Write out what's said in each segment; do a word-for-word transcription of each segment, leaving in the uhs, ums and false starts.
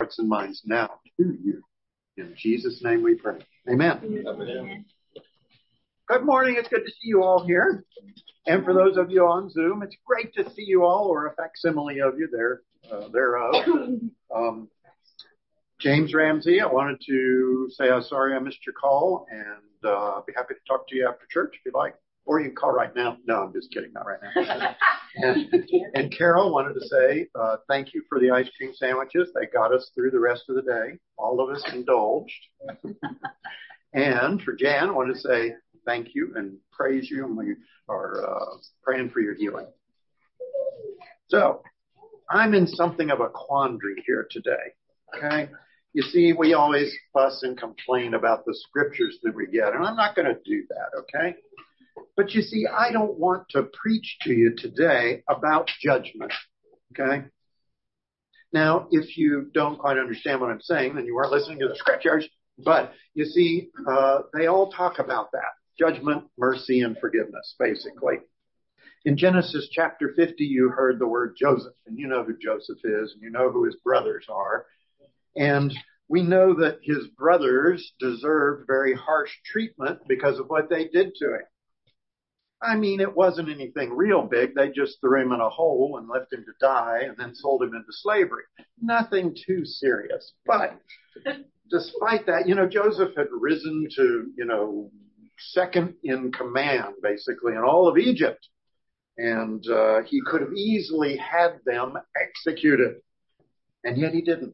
hearts and minds now to you. In Jesus' name we pray. Amen. Amen. Good morning. It's good to see you all here. And for those of you on Zoom, it's great to see you all, or a facsimile of you there, uh, thereof. Um, James Ramsey, I wanted to say I'm sorry I missed your call, and uh, I'll be happy to talk to you after church if you'd like. Or you can call right now. No, I'm just kidding. Not right now. and, and Carol wanted to say uh, thank you for the ice cream sandwiches. They got us through the rest of the day. All of us indulged. And for Jan, I wanted to say thank you and praise you. And we are uh, praying for your healing. So I'm in something of a quandary here today. Okay. You see, we always fuss and complain about the scriptures that we get, and I'm not going to do that. Okay. But you see, I don't want to preach to you today about judgment, okay? Now, if you don't quite understand what I'm saying, then you weren't listening to the scriptures. But you see, uh, they all talk about that. Judgment, mercy, and forgiveness, basically. In Genesis chapter fifty, you heard the word Joseph, and you know who Joseph is, and you know who his brothers are. And we know that his brothers deserved very harsh treatment because of what they did to him. I mean, it wasn't anything real big. They just threw him in a hole and left him to die and then sold him into slavery. Nothing too serious. But despite that, you know, Joseph had risen to, you know, second in command, basically, in all of Egypt. And uh, he could have easily had them executed. And yet he didn't.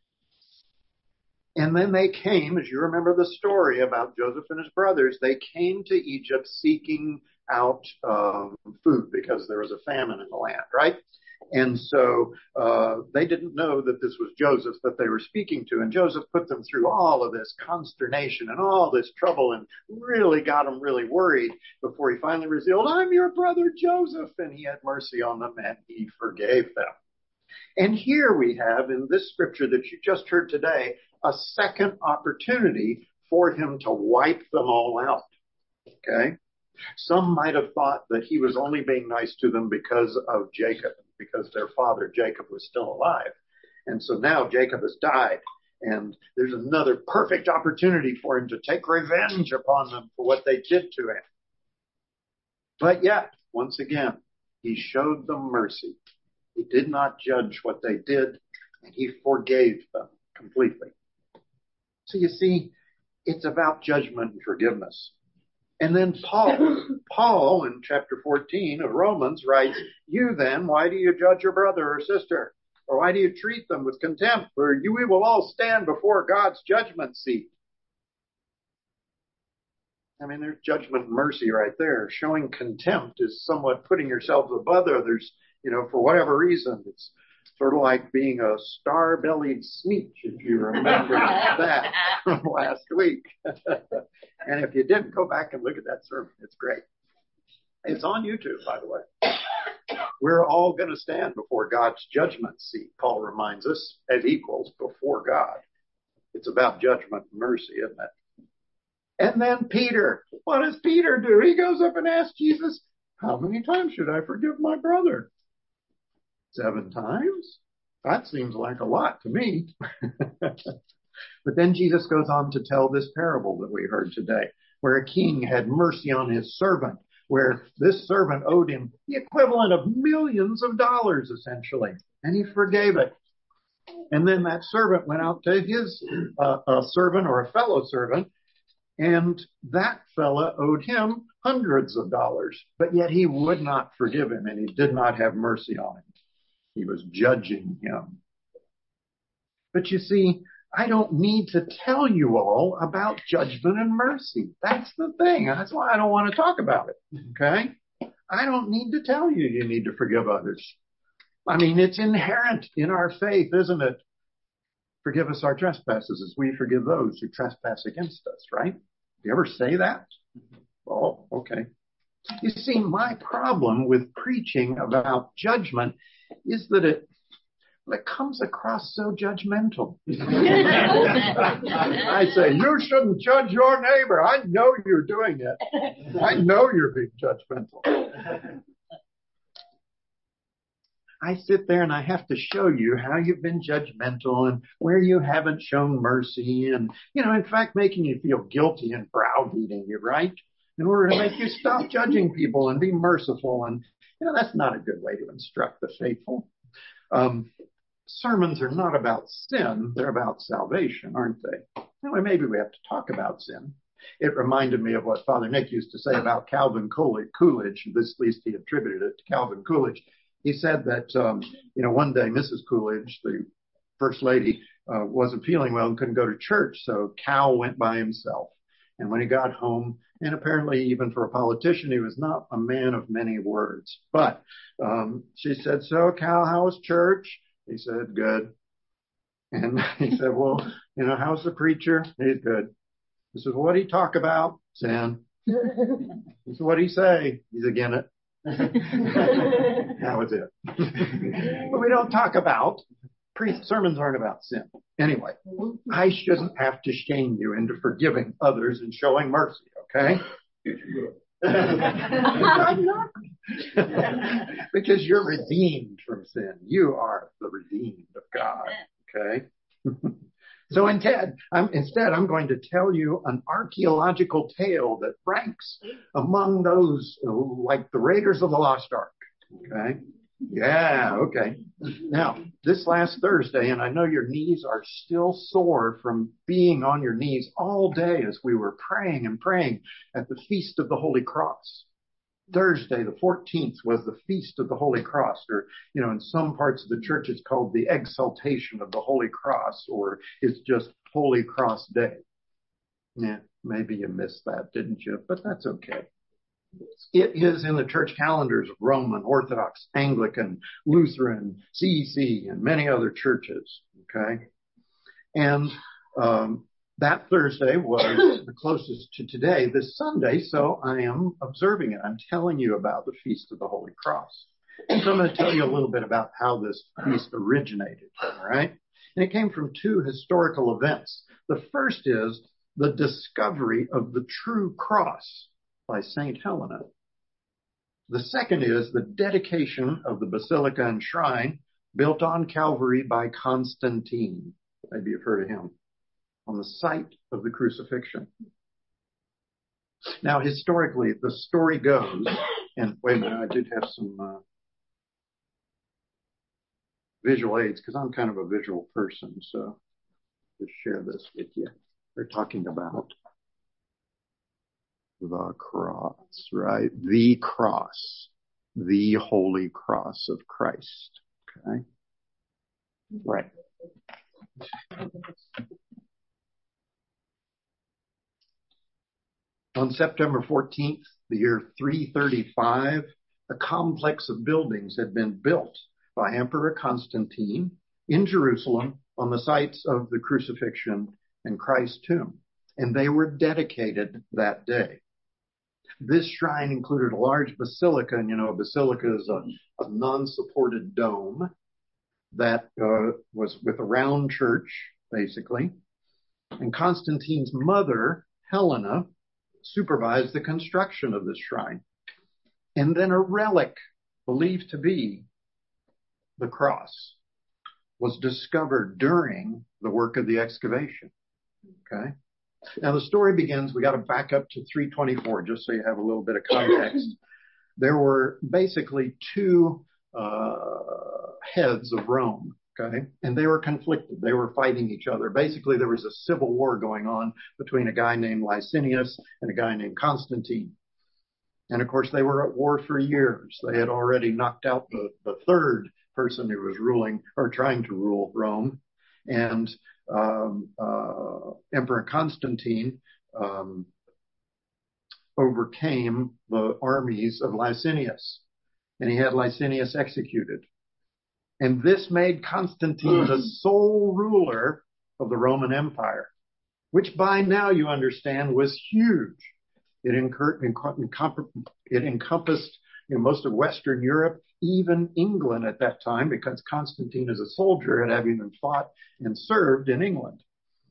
And then they came, as you remember the story about Joseph and his brothers, they came to Egypt seeking out um, food because there was a famine in the land, right? And so uh, they didn't know that this was Joseph that they were speaking to. And Joseph put them through all of this consternation and all this trouble and really got them really worried before he finally revealed, I'm your brother Joseph. And he had mercy on them and he forgave them. And here we have in this scripture that you just heard today, a second opportunity for him to wipe them all out. Okay? Some might have thought that he was only being nice to them because of Jacob, because their father Jacob was still alive. And so now Jacob has died, and there's another perfect opportunity for him to take revenge upon them for what they did to him. But yet, once again, he showed them mercy. He did not judge what they did, and he forgave them completely. So you see, it's about judgment and forgiveness. And then Paul, Paul in chapter fourteen of Romans writes, you then, why do you judge your brother or sister? Or why do you treat them with contempt? For you we will all stand before God's judgment seat. I mean, there's judgment and mercy right there. Showing contempt is somewhat putting yourselves above others, you know, for whatever reason. It's sort of like being a star-bellied sneak, if you remember that from last week. And if you didn't, go back and look at that sermon. It's great. It's on YouTube, by the way. We're all going to stand before God's judgment seat, Paul reminds us, as equals before God. It's about judgment and mercy, isn't it? And then Peter. What does Peter do? He goes up and asks Jesus, how many times should I forgive my brother? Seven times? That seems like a lot to me. But then Jesus goes on to tell this parable that we heard today, where a king had mercy on his servant, where this servant owed him the equivalent of millions of dollars, essentially, and he forgave it. And then that servant went out to his uh, a servant or a fellow servant, and that fella owed him hundreds of dollars, but yet he would not forgive him, and he did not have mercy on him. He was judging him. But you see, I don't need to tell you all about judgment and mercy. That's the thing. That's why I don't want to talk about it. Okay? I don't need to tell you you need to forgive others. I mean, it's inherent in our faith, isn't it? Forgive us our trespasses as we forgive those who trespass against us, right? Do you ever say that? Oh, okay. You see, my problem with preaching about judgment is that it It comes across so judgmental. I say, you shouldn't judge your neighbor. I know you're doing it. I know you're being judgmental. I sit there and I have to show you how you've been judgmental and where you haven't shown mercy and, you know, in fact, making you feel guilty and browbeating you, right? In order to make you stop judging people and be merciful. And, you know, that's not a good way to instruct the faithful. Um, sermons are not about sin. They're about salvation, aren't they? Anyway, maybe we have to talk about sin. It reminded me of what Father Nick used to say about Calvin Coolidge. This, at least he attributed it to Calvin Coolidge. He said that, um, you know, one day Missus Coolidge, the first lady, uh, wasn't feeling well and couldn't go to church. So Cal went by himself. And when he got home, and apparently even for a politician, he was not a man of many words. But um, she said, so Cal, how was church? He said, good. And he said, well, you know, how's the preacher? He's good. He said, well, what did he talk about? Sin. He said, what did he say? He's again it. That was it. But we don't talk about, priest sermons aren't about sin. Anyway, I shouldn't have to shame you into forgiving others and showing mercy, okay? I'm not. Because you're redeemed from sin. You are the redeemed of God, okay? So instead I'm, instead, I'm going to tell you an archaeological tale that ranks among those uh, like the Raiders of the Lost Ark. Okay. Yeah. Okay. Now, this last Thursday, and I know your knees are still sore from being on your knees all day as we were praying and praying at the Feast of the Holy Cross. Thursday, the fourteenth, was the Feast of the Holy Cross, or, you know, in some parts of the church, it's called the Exaltation of the Holy Cross, or it's just Holy Cross Day. Yeah, maybe you missed that, didn't you? But that's okay. It is in the church calendars of Roman, Orthodox, Anglican, Lutheran, C E C, and many other churches, okay? And, um, that Thursday was the closest to today, this Sunday, so I am observing it. I'm telling you about the Feast of the Holy Cross. And so I'm going to tell you a little bit about how this feast originated, all right? And it came from two historical events. The first is the discovery of the true cross by Saint Helena. The second is the dedication of the basilica and shrine built on Calvary by Constantine. Maybe you've heard of him. On the site of the crucifixion. Now, historically, the story goes, and wait a minute, I did have some uh, visual aids, because I'm kind of a visual person, so to share this with you. They're talking about the cross, right? The cross, the holy cross of Christ, okay? Right. On September fourteenth, the year three thirty-five, a complex of buildings had been built by Emperor Constantine in Jerusalem on the sites of the crucifixion and Christ's tomb, and they were dedicated that day. This shrine included a large basilica, and you know, a basilica is a, a non-supported dome that uh, was with a round church, basically. And Constantine's mother, Helena, supervised the construction of this shrine. And then a relic believed to be the cross was discovered during the work of the excavation. Okay. Now the story begins, we got to back up to three twenty-four just so you have a little bit of context. There were basically two uh, heads of Rome. Okay. And they were conflicted. They were fighting each other. Basically, there was a civil war going on between a guy named Licinius and a guy named Constantine. And of course, they were at war for years. They had already knocked out the, the third person who was ruling or trying to rule Rome. And um, uh, Emperor Constantine um, overcame the armies of Licinius. And he had Licinius executed. And this made Constantine the sole ruler of the Roman Empire, which by now you understand was huge. It, incur- it encompassed you know, most of Western Europe, even England at that time, because Constantine as a soldier had having been fought and served in England.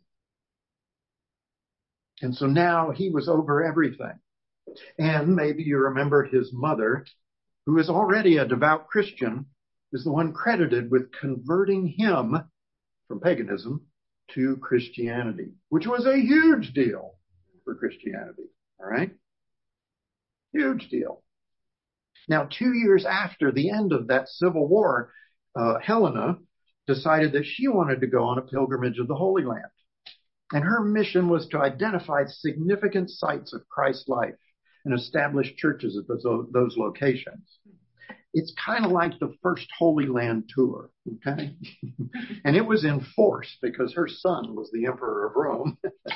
And so now he was over everything. And maybe you remember his mother, who is already a devout Christian, is the one credited with converting him from paganism to Christianity, which was a huge deal for Christianity. All right? Huge deal. Now, two years after the end of that civil war, uh, Helena decided that she wanted to go on a pilgrimage of the Holy Land. And her mission was to identify significant sites of Christ's life and establish churches at those, those locations. It's kind of like the first Holy Land tour, okay? And it was in force because her son was the emperor of Rome.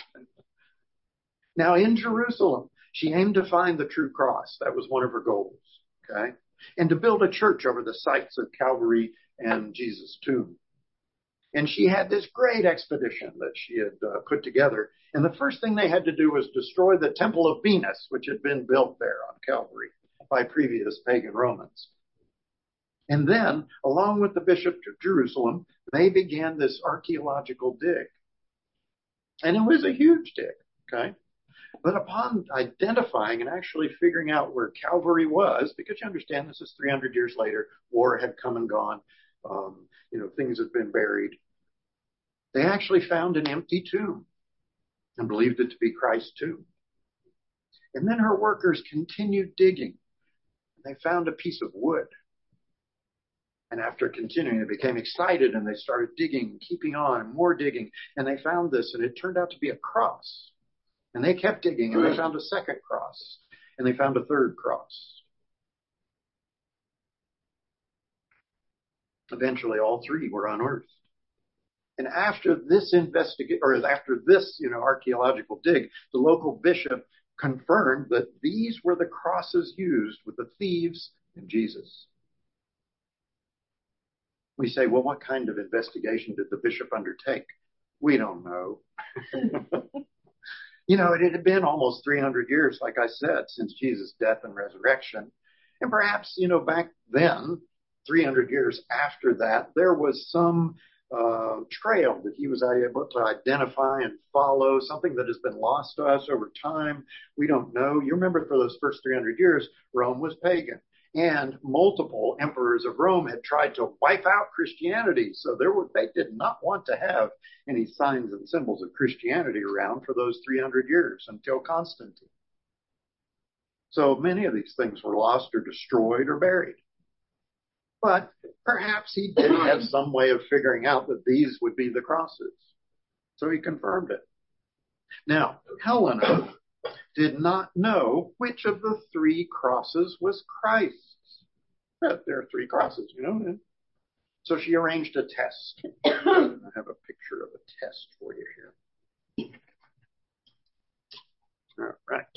Now, in Jerusalem, she aimed to find the true cross. That was one of her goals, okay? And to build a church over the sites of Calvary and Jesus' tomb. And she had this great expedition that she had uh, put together. And the first thing they had to do was destroy the Temple of Venus, which had been built there on Calvary by previous pagan Romans. And then, along with the bishop of Jerusalem, they began this archaeological dig. And it was a huge dig, okay? But upon identifying and actually figuring out where Calvary was, because you understand this is three hundred years later, war had come and gone, um, you know, things had been buried. They actually found an empty tomb and believed it to be Christ's tomb. And then her workers continued digging. They found a piece of wood. And after continuing, they became excited and they started digging, keeping on, and more digging. And they found this, and it turned out to be a cross. And they kept digging, and they found a second cross. And they found a third cross. Eventually, all three were unearthed. And after this investigation, or after this, you know, archaeological dig, the local bishop confirmed that these were the crosses used with the thieves and Jesus. We say, well, what kind of investigation did the bishop undertake? We don't know. You know, it had been almost three hundred years, like I said, since Jesus' death and resurrection. And perhaps, you know, back then, three hundred years after that, there was some uh, trail that he was able to identify and follow, something that has been lost to us over time. We don't know. You remember for those first three hundred years, Rome was pagan. And multiple emperors of Rome had tried to wipe out Christianity. So there were, they did not want to have any signs and symbols of Christianity around for those three hundred years until Constantine. So many of these things were lost or destroyed or buried. But perhaps he did have some way of figuring out that these would be the crosses. So he confirmed it. Now, Helena did not know which of the three crosses was Christ's. There are three crosses, you know. So she arranged a test. I have a picture of a test for you here. All right.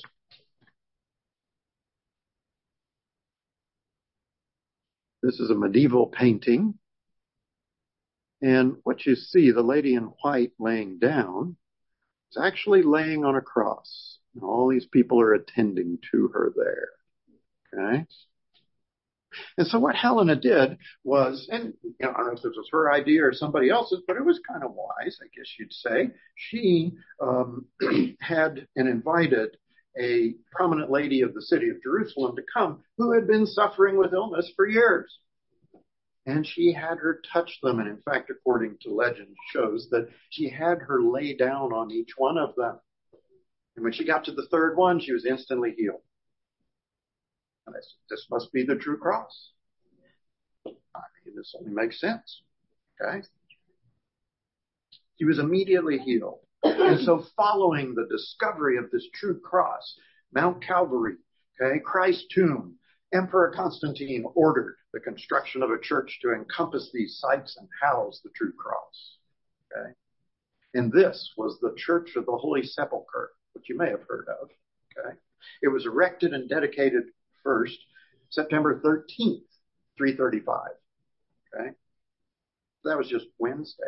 This is a medieval painting. And what you see, the lady in white laying down, is actually laying on a cross. And all these people are attending to her there. Okay? And so what Helena did was, and you know, I don't know if this was her idea or somebody else's, but it was kind of wise, I guess you'd say. She um, had and invited a prominent lady of the city of Jerusalem to come who had been suffering with illness for years. And she had her touch them. And in fact, according to legend, shows that she had her lay down on each one of them. And when she got to the third one, she was instantly healed. And I said, this must be the true cross. I mean, this only makes sense. Okay? She was immediately healed. And so following the discovery of this true cross, Mount Calvary, okay, Christ's tomb, Emperor Constantine ordered the construction of a church to encompass these sites and house the true cross. Okay? And this was the Church of the Holy Sepulchre, which you may have heard of. Okay? It was erected and dedicated first September thirteenth, three thirty-five. Okay? That was just Wednesday.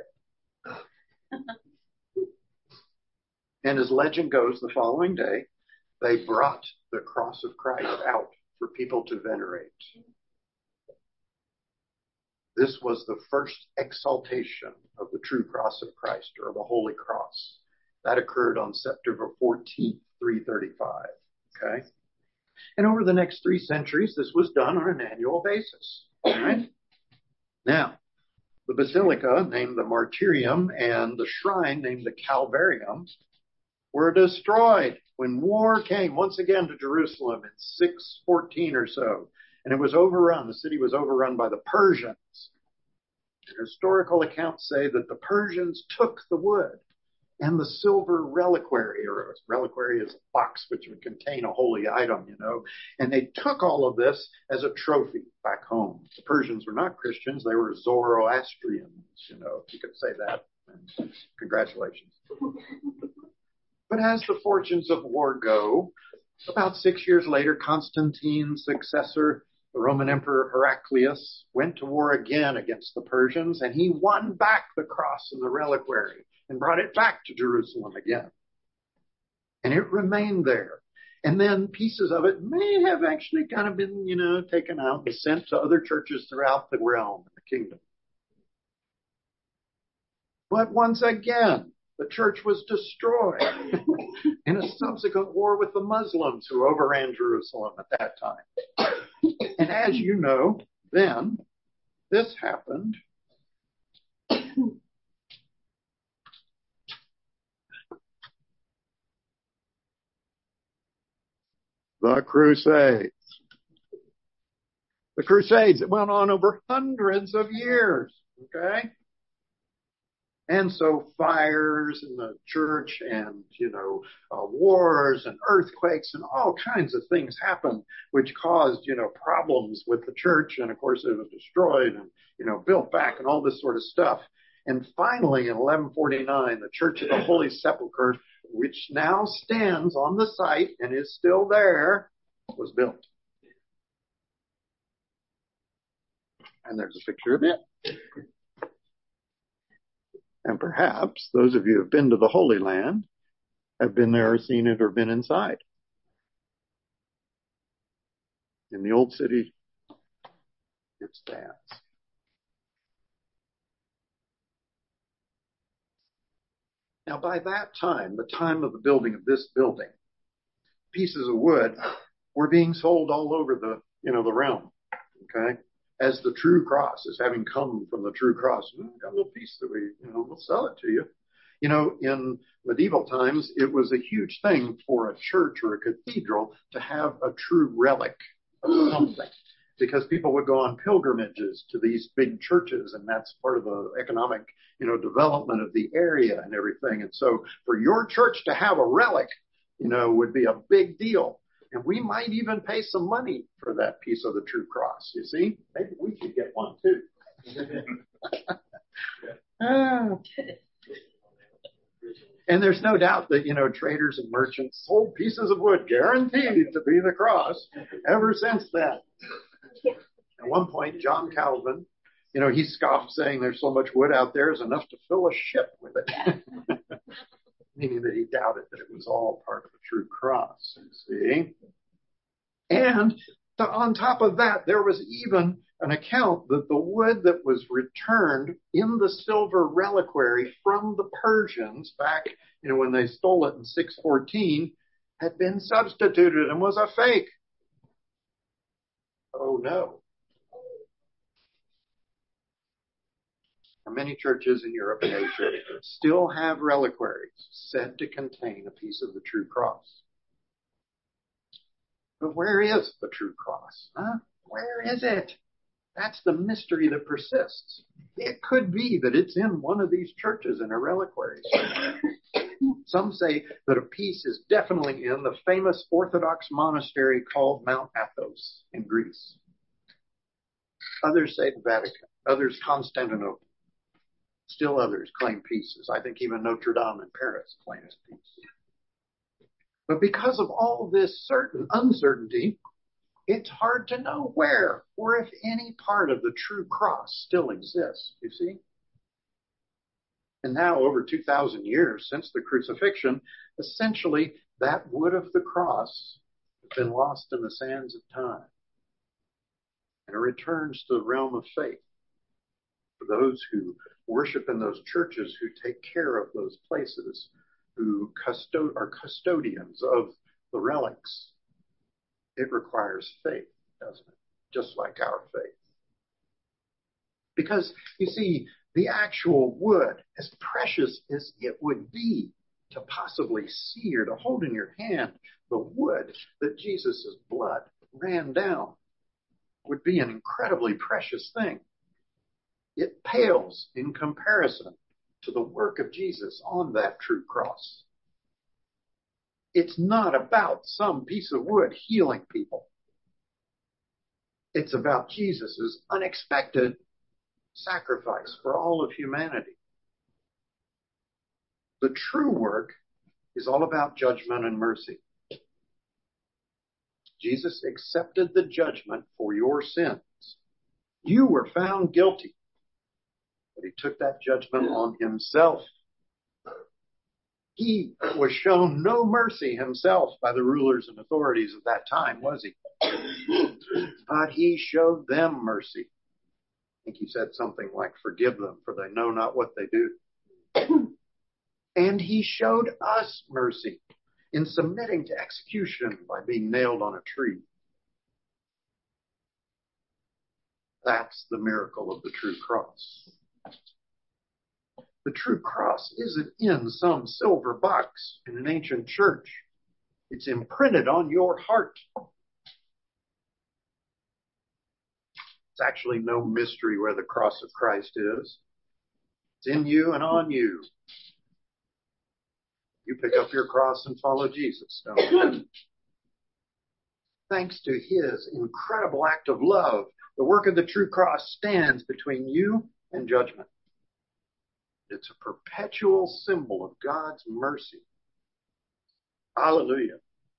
And as legend goes, the following day, they brought the cross of Christ out for people to venerate. This was the first exaltation of the true cross of Christ, or the Holy Cross. That occurred on September fourteenth, three thirty-five. Okay? And over the next three centuries, this was done on an annual basis. All right? Now, the basilica, named the Martyrium, and the shrine, named the Calvarium, were destroyed when war came once again to Jerusalem in six fourteen or so. And it was overrun. The city was overrun by the Persians. And historical accounts say that the Persians took the wood and the silver reliquary, or a reliquary is a box which would contain a holy item, you know, and they took all of this as a trophy back home. The Persians were not Christians, they were Zoroastrians, you know, if you could say that. And congratulations. But as the fortunes of war go, about six years later, Constantine's successor, the Roman Emperor Heraclius, went to war again against the Persians, and he won back the cross and the reliquary and brought it back to Jerusalem again. And it remained there. And then pieces of it may have actually kind of been, you know, taken out and sent to other churches throughout the realm and the kingdom. But once again, the church was destroyed in a subsequent war with the Muslims who overran Jerusalem at that time. And as you know, then this happened. The Crusades. The Crusades, it went on over hundreds of years, okay? And so fires in the church and, you know, uh, wars and earthquakes and all kinds of things happened, which caused, you know, problems with the church. And of course it was destroyed and, you know, built back and all this sort of stuff. And finally in eleven forty-nine, the Church of the Holy Sepulchre, which now stands on the site and is still there, was built. And there's a picture of it. And perhaps those of you who have been to the Holy Land have been there or seen it or been inside. In the old city, it stands. Now, by that time, the time of the building of this building, pieces of wood were being sold all over the, you know, the realm, okay? As the true cross, as having come from the true cross. Oh, got a little piece that we, you know, we'll sell it to you. You know, in medieval times, it was a huge thing for a church or a cathedral to have a true relic of something, because people would go on pilgrimages to these big churches, and that's part of the economic, you know, development of the area and everything. And so for your church to have a relic, you know, would be a big deal. And we might even pay some money for that piece of the true cross, you see? Maybe we could get one too. ah. And there's no doubt that, you know, traders and merchants sold pieces of wood guaranteed to be the cross ever since then. At one point, John Calvin, you know, he scoffed, saying there's so much wood out there is enough to fill a ship with it. Meaning that he doubted that it was all part of the true cross, you see. And to, on top of that, there was even an account that the wood that was returned in the silver reliquary from the Persians back, you know, when they stole it in six fourteen, had been substituted and was a fake. Oh no. Many churches in Europe and Asia still have reliquaries said to contain a piece of the true cross. But where is the true cross? Huh? Where is it? That's the mystery that persists. It could be that it's in one of these churches in a reliquary. Some say that a piece is definitely in the famous Orthodox monastery called Mount Athos in Greece. Others say the Vatican. Others Constantinople. Still others claim pieces. I think even Notre Dame in Paris claims pieces. But because of all this certain uncertainty, it's hard to know where or if any part of the true cross still exists, you see? And now, over two thousand years since the crucifixion, essentially that wood of the cross has been lost in the sands of time. And it returns to the realm of faith for those who worship in those churches, who take care of those places, who custo- are custodians of the relics. It requires faith, doesn't it? Just like our faith. Because, you see, the actual wood, as precious as it would be to possibly see or to hold in your hand, the wood that Jesus' blood ran down would be an incredibly precious thing. It pales in comparison to the work of Jesus on that true cross. It's not about some piece of wood healing people. It's about Jesus' unexpected sacrifice for all of humanity. The true work is all about judgment and mercy. Jesus accepted the judgment for your sins. You were found guilty, but he took that judgment on himself. He was shown no mercy himself by the rulers and authorities of that time, was he? But he showed them mercy. I think he said something like, forgive them, for they know not what they do. And he showed us mercy in submitting to execution by being nailed on a tree. That's the miracle of the true cross. The true cross isn't in some silver box in an ancient church. It's imprinted on your heart. It's actually no mystery where the cross of Christ is. It's in you and on you. You pick up your cross and follow Jesus, don't you? Thanks to his incredible act of love, the work of the true cross stands between you and judgment. It's a perpetual symbol of God's mercy. Hallelujah.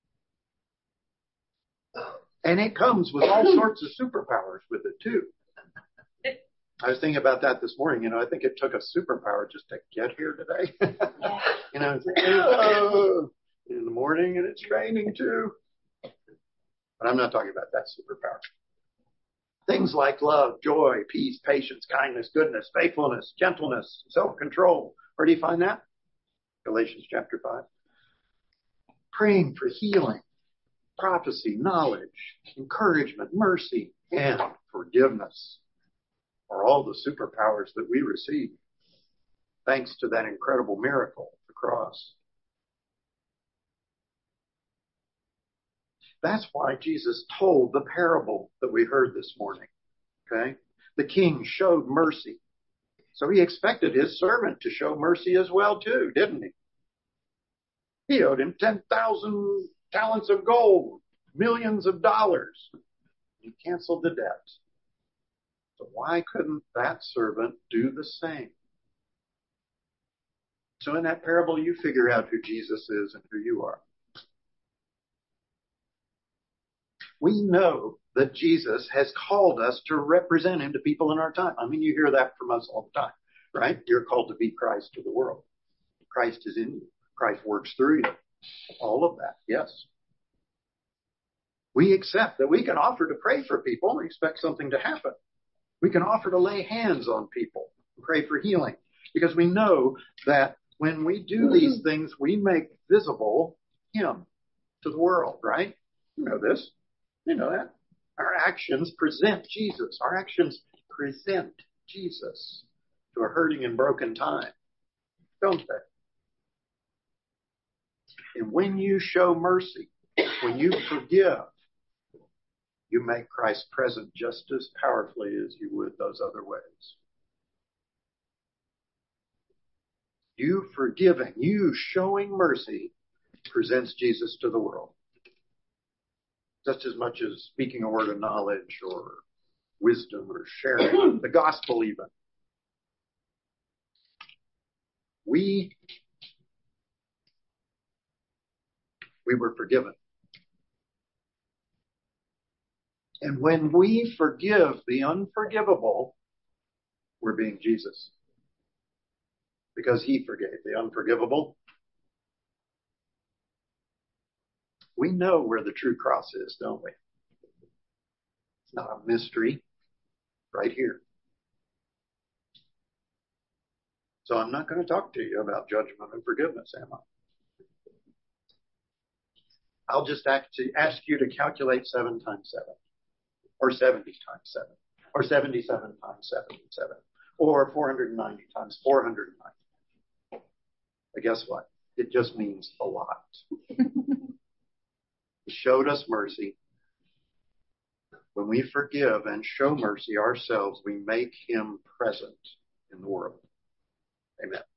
And it comes with all sorts of superpowers with it, too. I was thinking about that this morning. You know, I think it took a superpower just to get here today. You know, it's like, oh, in the morning and it's raining, too. But I'm not talking about that superpower. Things like love, joy, peace, patience, kindness, goodness, faithfulness, gentleness, self-control. Where do you find that? Galatians chapter five. Praying for healing, prophecy, knowledge, encouragement, mercy, and forgiveness are all the superpowers that we receive thanks to that incredible miracle, the cross. That's why Jesus told the parable that we heard this morning. Okay? The king showed mercy. So he expected his servant to show mercy as well too, didn't he? He owed him ten thousand talents of gold, millions of dollars. He canceled the debt. So why couldn't that servant do the same? So in that parable, you figure out who Jesus is and who you are. We know that Jesus has called us to represent him to people in our time. I mean, you hear that from us all the time, right? You're called to be Christ to the world. Christ is in you. Christ works through you. All of that, yes. We accept that we can offer to pray for people and expect something to happen. We can offer to lay hands on people and pray for healing because we know that when we do these things, we make visible him to the world, right? You know this. You know that. Our actions present Jesus. Our actions present Jesus to a hurting and broken time, don't they? And when you show mercy, when you forgive, you make Christ present just as powerfully as you would those other ways. You forgiving, you showing mercy presents Jesus to the world. Just as much as speaking a word of knowledge or wisdom or sharing the gospel even. We, we were forgiven. And when we forgive the unforgivable, we're being Jesus. Because he forgave the unforgivable. We know where the true cross is, don't we? It's not a mystery. Right here. So I'm not going to talk to you about judgment and forgiveness, am I? I'll just actually ask you to calculate seven times seven. Or seventy times seven. or seventy-seven times seventy-seven, or four hundred ninety times four hundred ninety. But guess what? It just means a lot. He showed us mercy. When we forgive and show mercy ourselves, we make him present in the world. Amen.